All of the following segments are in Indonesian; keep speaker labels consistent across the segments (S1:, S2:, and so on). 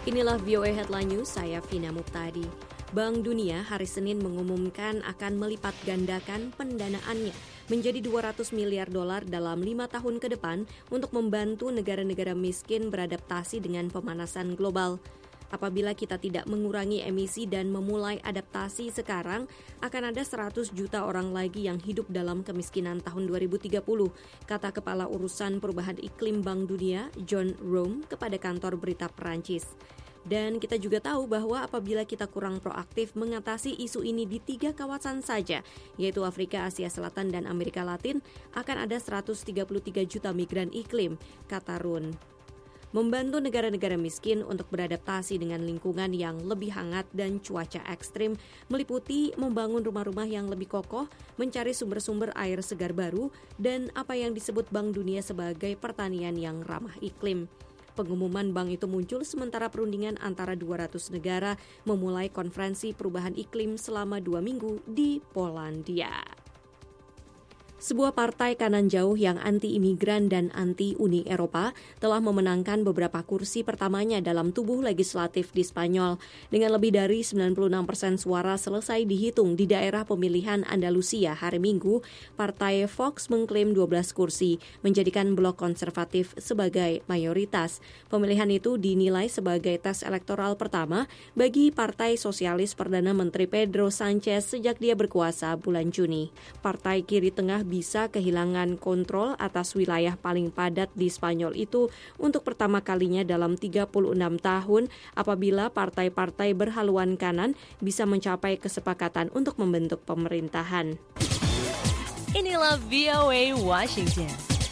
S1: Inilah VOA Headline News, saya Vina Muqtadi. Bank Dunia hari Senin mengumumkan akan melipat gandakan pendanaannya menjadi 200 miliar dolar dalam 5 tahun ke depan untuk membantu negara-negara miskin beradaptasi dengan pemanasan global. Apabila kita tidak mengurangi emisi dan memulai adaptasi sekarang, akan ada 100 juta orang lagi yang hidup dalam kemiskinan tahun 2030, kata Kepala Urusan Perubahan Iklim Bank Dunia, John Rome, kepada kantor berita Perancis. Dan kita juga tahu bahwa apabila kita kurang proaktif mengatasi isu ini di 3 kawasan saja, yaitu Afrika, Asia Selatan, dan Amerika Latin, akan ada 133 juta migran iklim, kata Rune. Membantu negara-negara miskin untuk beradaptasi dengan lingkungan yang lebih hangat dan cuaca ekstrim meliputi membangun rumah-rumah yang lebih kokoh, mencari sumber-sumber air segar baru, dan apa yang disebut Bank Dunia sebagai pertanian yang ramah iklim. Pengumuman bank itu muncul sementara perundingan antara 200 negara memulai konferensi perubahan iklim selama 2 minggu di Polandia. Sebuah partai kanan jauh yang anti-imigran dan anti-Uni Eropa telah memenangkan beberapa kursi pertamanya dalam tubuh legislatif di Spanyol. Dengan lebih dari 96% suara selesai dihitung di daerah pemilihan Andalusia hari Minggu, Partai Vox mengklaim 12 kursi, menjadikan blok konservatif sebagai mayoritas. Pemilihan itu dinilai sebagai tes elektoral pertama bagi Partai Sosialis Perdana Menteri Pedro Sanchez sejak dia berkuasa bulan Juni. Partai kiri tengah bisa kehilangan kontrol atas wilayah paling padat di Spanyol itu untuk pertama kalinya dalam 36 tahun apabila partai-partai berhaluan kanan bisa mencapai kesepakatan untuk membentuk pemerintahan.
S2: Inilah VOA Washington.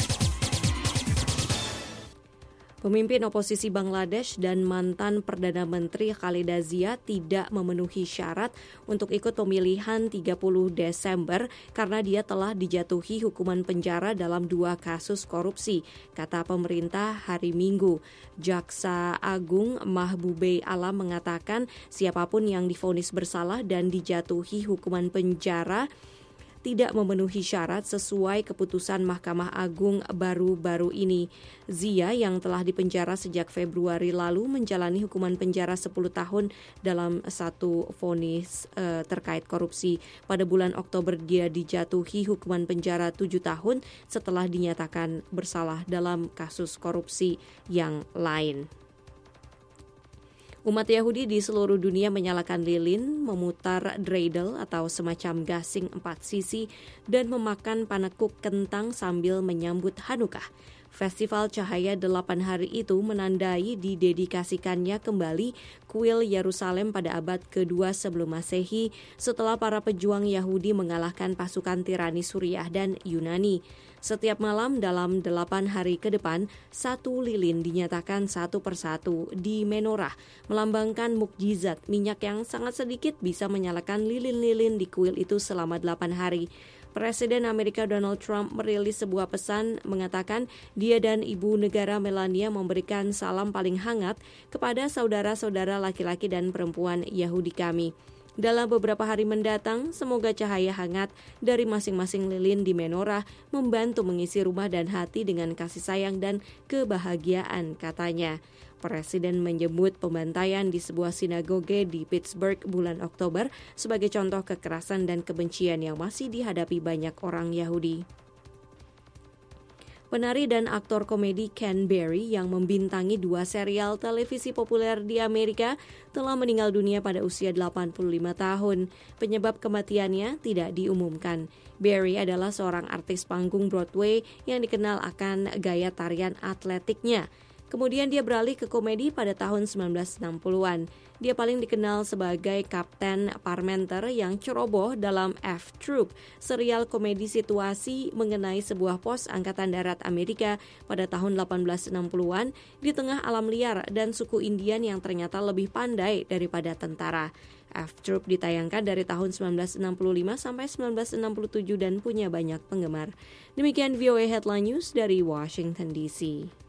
S1: Pemimpin oposisi Bangladesh dan mantan Perdana Menteri Khalida Zia tidak memenuhi syarat untuk ikut pemilihan 30 Desember karena dia telah dijatuhi hukuman penjara dalam 2 kasus korupsi, kata pemerintah hari Minggu. Jaksa Agung Mahbube Alam mengatakan siapapun yang divonis bersalah dan dijatuhi hukuman penjara tidak memenuhi syarat sesuai keputusan Mahkamah Agung baru-baru ini. Zia yang telah dipenjara sejak Februari lalu menjalani hukuman penjara 10 tahun dalam satu vonis terkait korupsi. Pada bulan Oktober dia dijatuhi hukuman penjara 7 tahun setelah dinyatakan bersalah dalam kasus korupsi yang lain. Umat Yahudi di seluruh dunia menyalakan lilin, memutar dreidel atau semacam gasing 4 sisi, dan memakan panekuk kentang sambil menyambut Hanukkah. Festival Cahaya 8 hari itu menandai didedikasikannya kembali kuil Yerusalem pada abad kedua sebelum Masehi setelah para pejuang Yahudi mengalahkan pasukan tirani Suriah dan Yunani. Setiap malam dalam 8 hari ke depan, 1 lilin dinyatakan satu persatu di menorah, melambangkan mukjizat minyak yang sangat sedikit bisa menyalakan lilin-lilin di kuil itu selama 8 hari. Presiden Amerika Donald Trump merilis sebuah pesan mengatakan dia dan ibu negara Melania memberikan salam paling hangat kepada saudara-saudara laki-laki dan perempuan Yahudi kami. Dalam beberapa hari mendatang, semoga cahaya hangat dari masing-masing lilin di menorah membantu mengisi rumah dan hati dengan kasih sayang dan kebahagiaan, katanya. Presiden menyebut pembantaian di sebuah sinagoge di Pittsburgh bulan Oktober sebagai contoh kekerasan dan kebencian yang masih dihadapi banyak orang Yahudi. Penari dan aktor komedi Ken Berry yang membintangi 2 serial televisi populer di Amerika telah meninggal dunia pada usia 85 tahun. Penyebab kematiannya tidak diumumkan. Berry adalah seorang artis panggung Broadway yang dikenal akan gaya tarian atletiknya. Kemudian dia beralih ke komedi pada tahun 1960-an. Dia paling dikenal sebagai Kapten Parmenter yang ceroboh dalam F-Troop, serial komedi situasi mengenai sebuah pos Angkatan Darat Amerika pada tahun 1860-an di tengah alam liar dan suku Indian yang ternyata lebih pandai daripada tentara. F-Troop ditayangkan dari tahun 1965 sampai 1967 dan punya banyak penggemar. Demikian VOA Headline News dari Washington DC.